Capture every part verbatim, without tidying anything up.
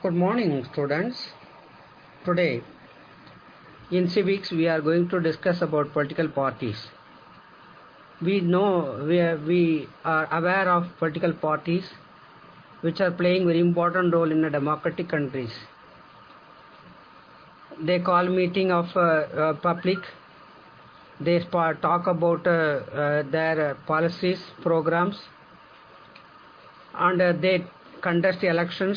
Good morning, students. Today, in civics, we are going to discuss about political parties. We know we are, we are aware of political parties which are playing very important role in the democratic countries. They call meeting of uh, uh, public. They talk about uh, uh, their policies, programs, and uh, they contest elections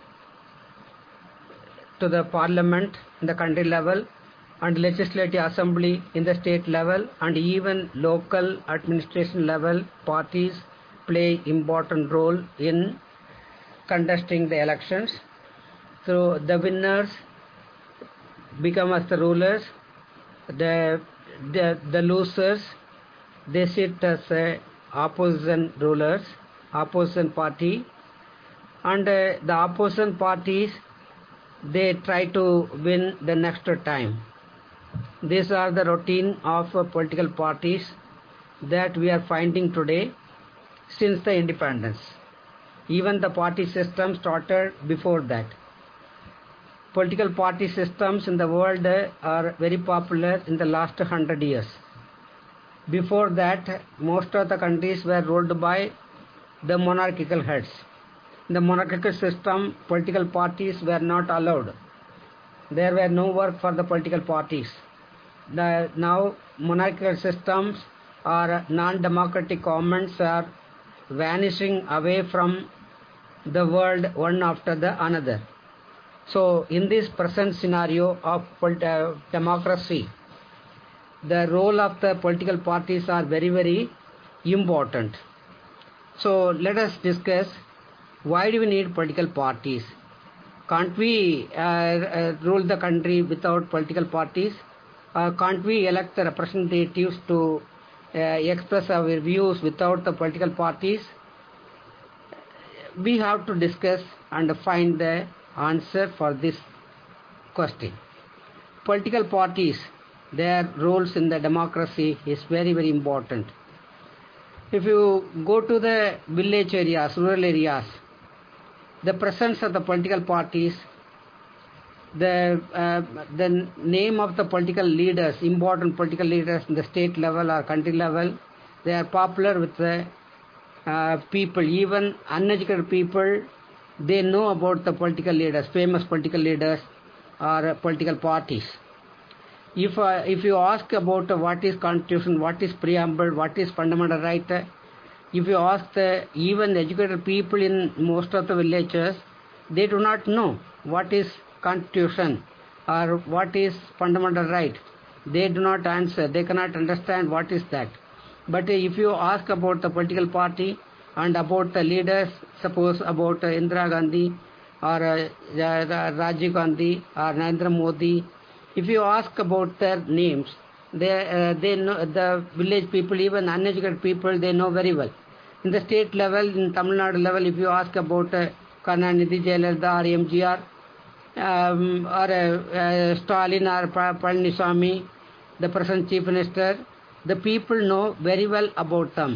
to the parliament in the country level and legislative assembly in the state level, and even local administration level. Parties play important role in contesting the elections. So the winners become as the rulers, the the, the losers they sit as uh, opposition rulers, opposition party, and uh, the opposition parties they try to win the next time. These are the routine of uh, political parties that we are finding today since the independence. Even the party system started before that. Political party systems in the world uh, are very popular in the last hundred years. Before that, most of the countries were ruled by the monarchical heads. In the monarchical system, political parties were not allowed. There were no work for the political parties. The, now monarchical systems or non-democratic governments are vanishing away from the world one after the another. So in this present scenario of uh, democracy, the role of the political parties are very very important. So let us discuss, why do we need political parties? Can't we uh, uh, rule the country without political parties? Uh, can't we elect the representatives to uh, express our views without the political parties? We have to discuss and find the answer for this question. Political parties, their roles in the democracy is very very important. If you go to the village areas, rural areas, the presence of the political parties, the uh, the name of the political leaders, important political leaders in the state level or country level, they are popular with the uh, people. Even uneducated people, they know about the political leaders, famous political leaders or uh, political parties. If uh, if you ask about uh, what is constitution, what is preamble, what is fundamental right, uh, if you ask the even educated people in most of the villages, they do not know what is constitution or what is fundamental right. They do not answer. They cannot understand what is that. But uh, if you ask about the political party and about the leaders, suppose about uh, Indira Gandhi or uh, Rajiv Gandhi or Narendra Modi, if you ask about their names, they uh, they know, the village people, even uneducated people, they know very well. In the state level, in Tamil Nadu level, if you ask about uh, Karunanidhi, Jayalalitha or M G R, um, or uh, uh, Stalin or Palaniswamy, the present chief minister, the people know very well about them.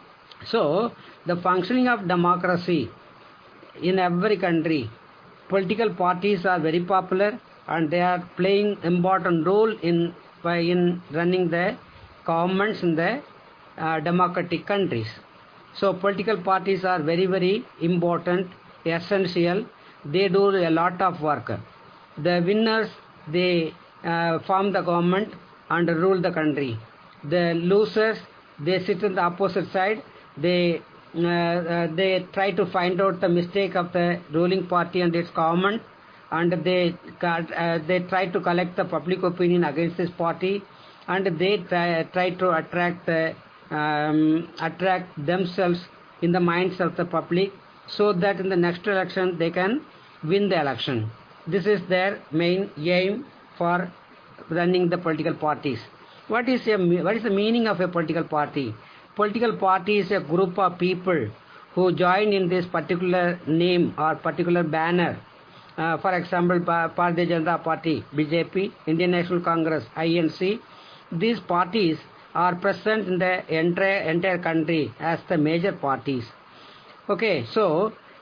So the functioning of democracy in every country, political parties are very popular and they are playing important role in in running the governments in the uh, democratic countries. So political parties are very very important, essential. They do a lot of work. The winners, they uh, form the government and rule the country. The losers, they sit on the opposite side. They uh, uh, they try to find out the mistake of the ruling party and its government, and they uh, they try to collect the public opinion against this party, and they try, try to attract the um, attract themselves in the minds of the public, so that in the next election they can win the election. This is their main aim for running the political parties. What is a, what is the meaning of a political party? Political party is a group of people who join in this particular name or particular banner. Uh, for example, Bharatiya Janata Party, B J P, Indian National Congress, I N C. These parties are present in the entire, entire country as the major parties. Okay, so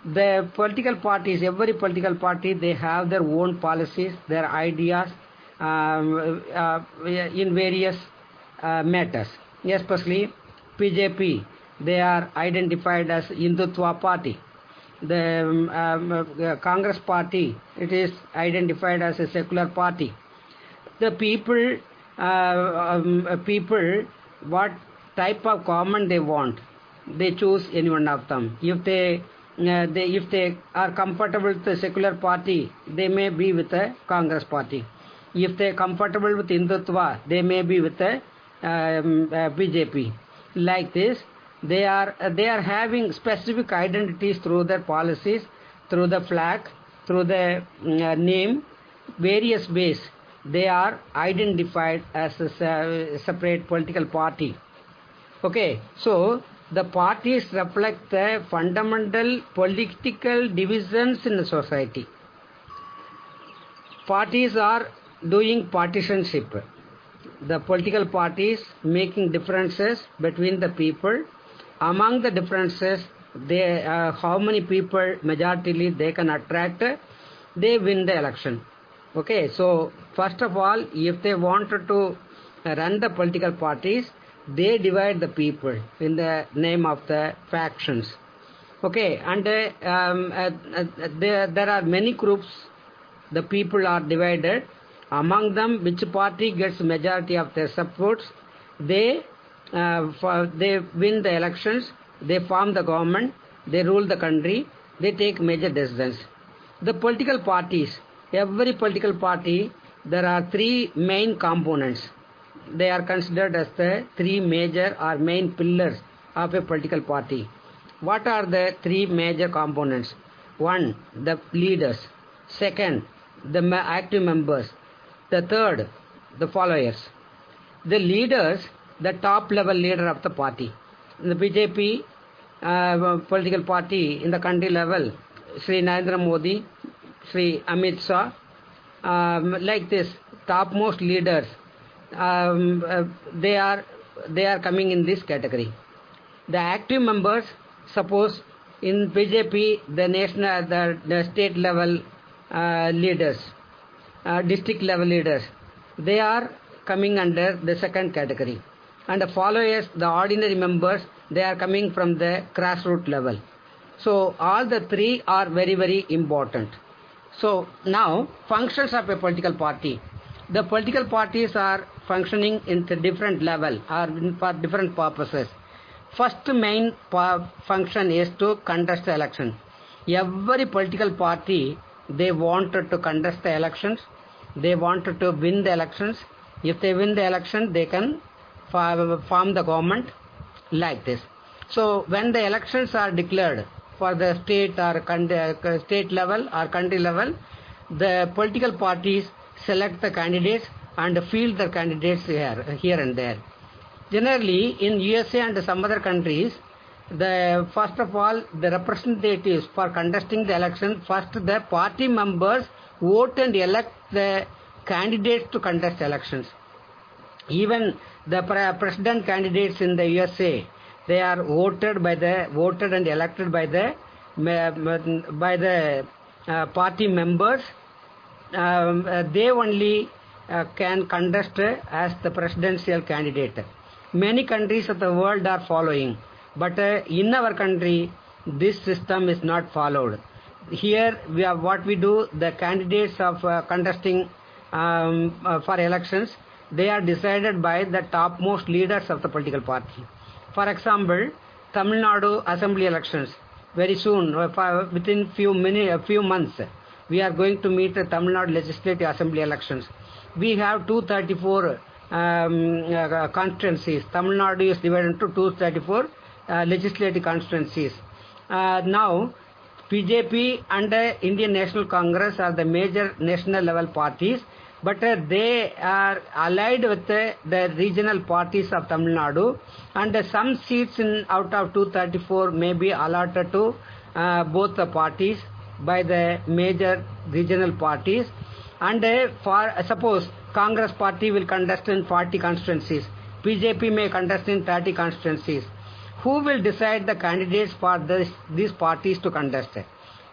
The political parties, every political party, they have their own policies, their ideas um, uh, in various uh, matters. Especially P J P, they are identified as Hindutva party. The um, um, uh, Congress party, it is identified as a secular party. The people, uh, um, uh, people, what type of government they want, they choose any one of them. If they, uh, they, if they are comfortable with the secular party, they may be with the Congress party. If they are comfortable with Hindutva, they may be with the um, uh, B J P. Like this, they are uh, they are having specific identities through their policies, through the flag, through the uh, name, various ways. They are identified as a separate political party. Okay, so the parties reflect the fundamental political divisions in the society. Parties are doing partisanship. The political parties making differences between the people. Among the differences, they uh, how many people majority they can attract, they win the election. Okay, so first of all, if they wanted to run the political parties, they divide the people in the name of the factions. Okay, and uh, um, uh, uh, there, there are many groups, the people are divided. Among them, which party gets majority of their supports, they, uh, for, they win the elections, they form the government, they rule the country, they take major decisions. The political parties, every political party, there are three main components. They are considered as the three major or main pillars of a political party. What are the three major components? One, the leaders. Second, the active members. The third, the followers. The leaders, the top level leader of the party. In the B J P uh, political party, in the country level, Shri Narendra Modi, Shri Amit Shah, um, like this, topmost leaders, um, uh, they are they are coming in this category. The active members, suppose in B J P, the national, the, the state level uh, leaders, uh, district level leaders, they are coming under the second category. And the followers, the ordinary members, they are coming from the grassroots level. So all the three are very, very important. So now, functions of a political party. The political parties are functioning in the different level or for different purposes. First main function is to contest the election. Every political party, they wanted to contest the elections. They wanted to win the elections. If they win the election, they can form the government like this. So when the elections are declared for the state or state level or country level, the political parties select the candidates and field the candidates here, here and there. Generally, in U S A and some other countries, the first of all, the representatives for contesting the election, first the party members vote and elect the candidates to contest elections. Even the president candidates in the U S A, they are voted by the voted and elected by the by the uh, party members. Um, uh, they only uh, can contest uh, as the presidential candidate. Many countries of the world are following, but uh, in our country, this system is not followed. Here, we have what we do, the candidates of uh, contesting um, uh, for elections, they are decided by the topmost leaders of the political party. For example, Tamil Nadu assembly elections, very soon, uh, within few many, a few months, we are going to meet the Tamil Nadu legislative assembly elections. We have two hundred thirty-four um, uh, constituencies. Tamil Nadu is divided into two hundred thirty-four uh, legislative constituencies. Uh, now, B J P and uh, Indian National Congress are the major national level parties, but uh, they are allied with uh, the regional parties of Tamil Nadu, and uh, some seats in out of two hundred thirty-four may be allotted to uh, both the parties by the major regional parties. And uh, for uh, suppose Congress party will contest in forty constituencies, B J P may contest in thirty constituencies. Who will decide the candidates for this, these parties to contest?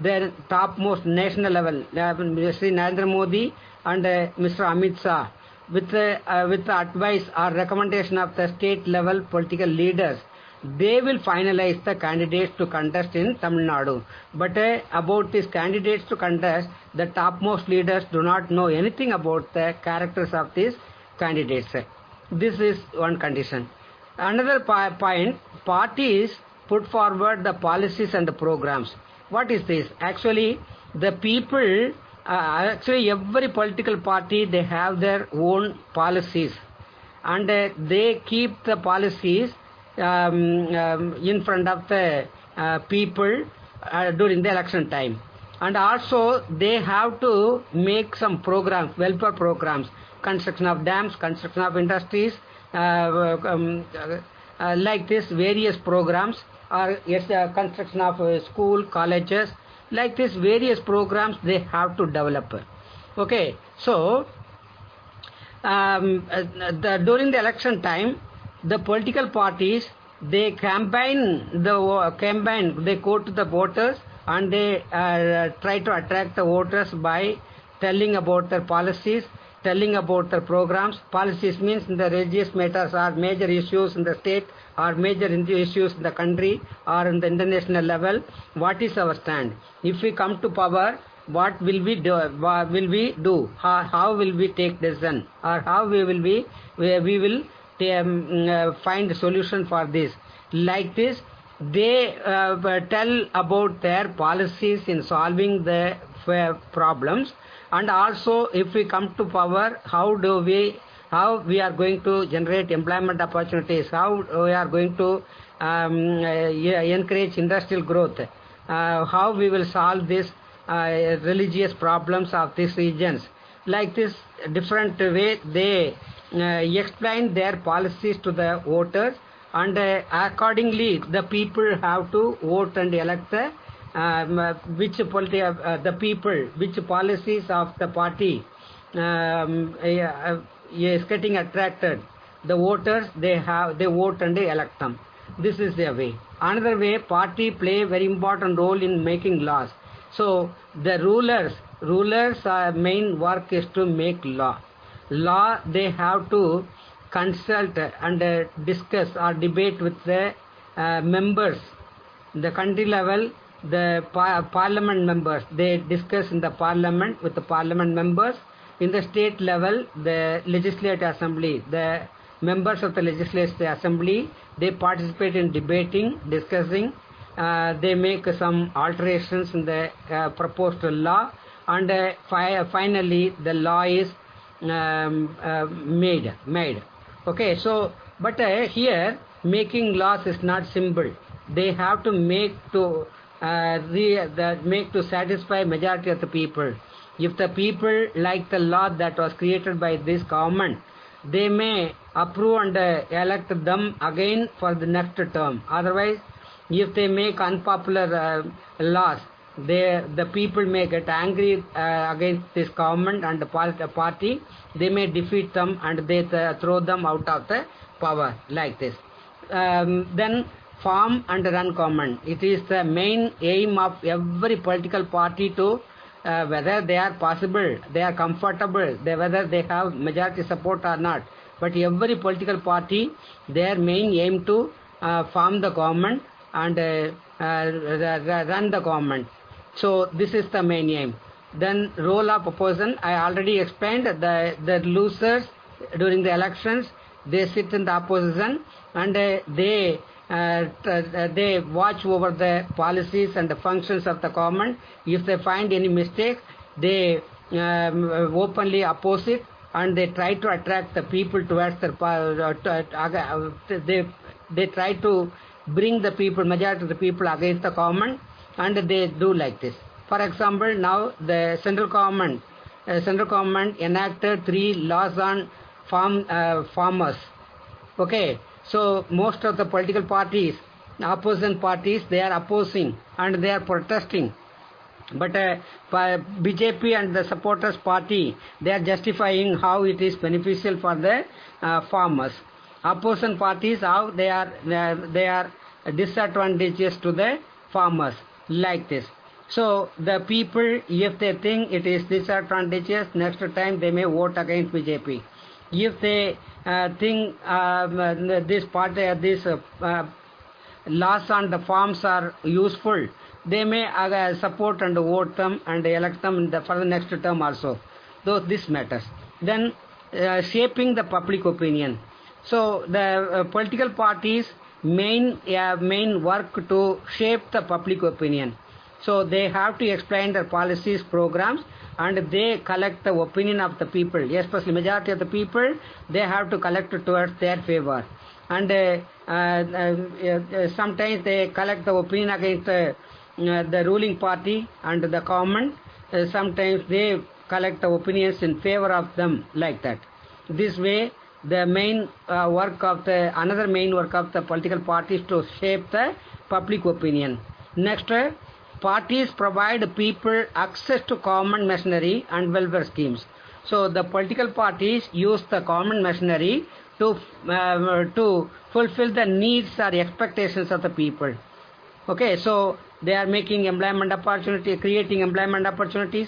the topmost national level, uh, Mister Narendra Modi and uh, Mister Amit Shah, with, uh, uh, with the advice or recommendation of the state level political leaders, they will finalize the candidates to contest in Tamil Nadu. But uh, about these candidates to contest, the topmost leaders do not know anything about the characters of these candidates. This is one condition. Another point, parties put forward the policies and the programs. What is this? Actually, the people, uh, actually every political party, they have their own policies. And uh, they keep the policies um, um, in front of the uh, people uh, during the election time. And also they have to make some programs, welfare programs, construction of dams, construction of industries, uh, um, uh, uh, like this various programs, or yes, uh, construction of uh, school, colleges, like this various programs they have to develop. Okay, so um, uh, the, during the election time, the political parties, they campaign the uh, campaign they go to the voters and they uh, try to attract the voters by telling about their policies, telling about their programs. Policies means in the religious matters or major issues in the state or major issues in the country or in the international level. What is our stand? If we come to power, what will we do? What will we do? How, how will we take decision? Or how we will be? We, we will um, uh, find a solution for this. Like this, they uh, tell about their policies in solving the uh, problems. And also, if we come to power, how do we, how we are going to generate employment opportunities, how we are going to um, uh, encourage industrial growth, uh, how we will solve these uh, religious problems of these regions. Like this, different way they uh, explain their policies to the voters, and uh, accordingly, the people have to vote and elect the Um, uh, which politi uh, the people, which policies of the party um, uh, is getting attracted. The voters, they have they vote and they elect them. This is their way. Another way, party play very important role in making laws. So the rulers, rulers' uh, main work is to make law. Law, they have to consult and uh, discuss or debate with the uh, members, the country level. The par parliament members, they discuss in the parliament with the parliament members. In the state level, the legislative assembly, the members of the legislative assembly, they participate in debating, discussing. Uh, they make some alterations in the uh, proposed law, and uh, fi finally the law is um, uh, made made okay. So but uh, here making laws is not simple. They have to make to Uh, the, the make to satisfy majority of the people. If the people like the law that was created by this government, they may approve and uh, elect them again for the next term. Otherwise, if they make unpopular uh, laws, they, the people may get angry uh, against this government and the party. They may defeat them and they th throw them out of the power, like this. Um, then form and run government. It is the main aim of every political party to uh, whether they are possible, they are comfortable, they, whether they have majority support or not. But every political party, their main aim to uh, form the government and uh, uh, run the government. So this is the main aim. Then role of opposition, I already explained. The, the losers during the elections, they sit in the opposition and uh, they Uh, they watch over the policies and the functions of the government. If they find any mistake, they um, openly oppose it, and they try to attract the people towards their uh, they they try to bring the people, majority of the people against the government, and they do like this. For example, now the central government, uh, central government enacted three laws on farm uh, farmers. Okay. So most of the political parties, opposition parties, they are opposing and they are protesting. But uh, B J P and the supporters party, they are justifying how it is beneficial for the uh, farmers. Opposition parties, how they are uh, they are disadvantageous to the farmers, like this. So the people, if they think it is disadvantageous, next time they may vote against B J P. If they uh, think um, this party, uh, this uh, uh, laws on the farms are useful, they may uh, support and vote them and elect them in the, for the next term also. Though this matters. Then uh, shaping the public opinion. So the uh, political parties main uh, main work to shape the public opinion. So they have to explain their policies, programs, and they collect the opinion of the people, especially majority of the people. They have to collect it towards their favor, and uh, uh, uh, sometimes they collect the opinion against uh, uh, the ruling party and the government. Uh, sometimes they collect the opinions in favor of them, like that. This way, the main uh, work of the another main work of the political parties to shape the public opinion. Next, uh, parties provide people access to common machinery and welfare schemes. So the political parties use the common machinery to uh, to fulfill the needs or expectations of the people. Okay, so they are making employment opportunity, creating employment opportunities.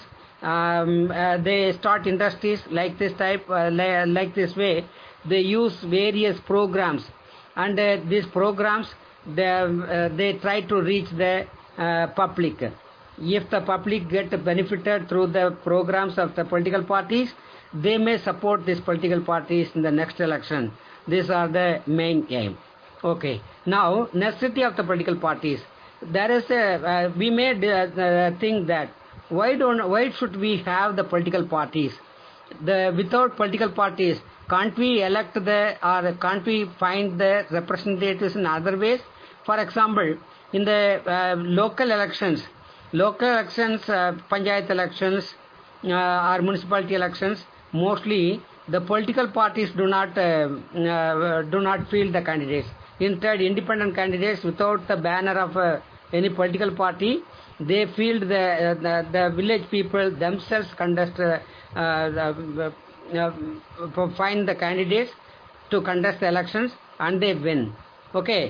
Um, uh, they start industries like this type, uh, like this way. They use various programs, and uh, these programs they uh, they try to reach the uh, public. If the public get benefited through the programs of the political parties, they may support these political parties in the next election. These are the main aim. Okay. Now, necessity of the political parties. There is a uh, we may uh, think that why don't why should we have the political parties? The without political parties, can't we elect the or can't we find the representatives in other ways? For example, in the uh, local elections, local elections, uh, panchayat elections, uh, or municipality elections, mostly the political parties do not uh, uh, do not field the candidates. Instead, independent candidates without the banner of uh, any political party, they field the, uh, the the village people themselves conduct uh, uh, uh, uh, find the candidates to conduct the elections, and they win. Okay.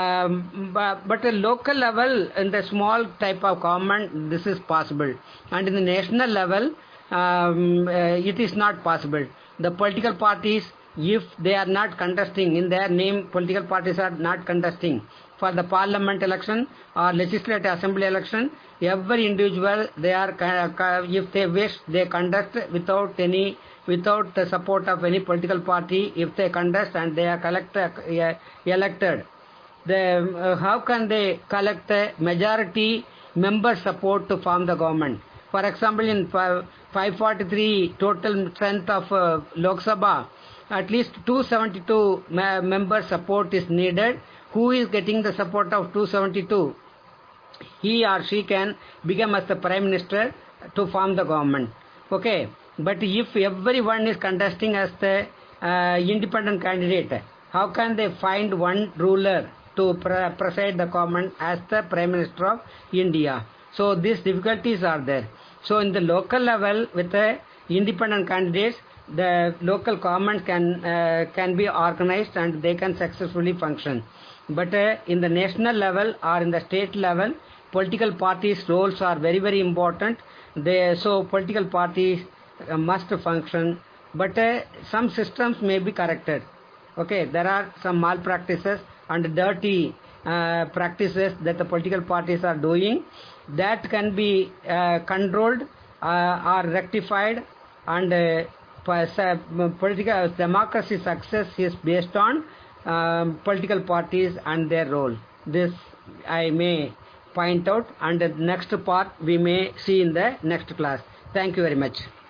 Um, but, but at local level, in the small type of government, this is possible, and in the national level, um, uh, it is not possible. The political parties, if they are not contesting in their name, political parties are not contesting for the parliament election or legislative assembly election. Every individual, they are if they wish, they conduct without any without the support of any political party. If they contest and they are collected, uh, elected. The, uh, how can they collect the majority member support to form the government? For example, in five forty-three total strength of uh, Lok Sabha, at least two seventy-two ma member support is needed. Who is getting the support of two seventy-two? He or she can become as the Prime Minister to form the government. Okay, but if everyone is contesting as the uh, independent candidate, how can they find one ruler to pre preside the government as the Prime Minister of India? So these difficulties are there. So in the local level, with the independent candidates, the local government can uh, can be organized and they can successfully function. But uh, in the national level or in the state level, political parties' roles are very very important. They so political parties uh, must function. But uh, some systems may be corrected. Okay, there are some malpractices and dirty uh, practices that the political parties are doing, that can be uh, controlled uh, or rectified, and uh, political democracy success is based on um, political parties and their role. This I may point out, and the next part we may see in the next class. Thank you very much.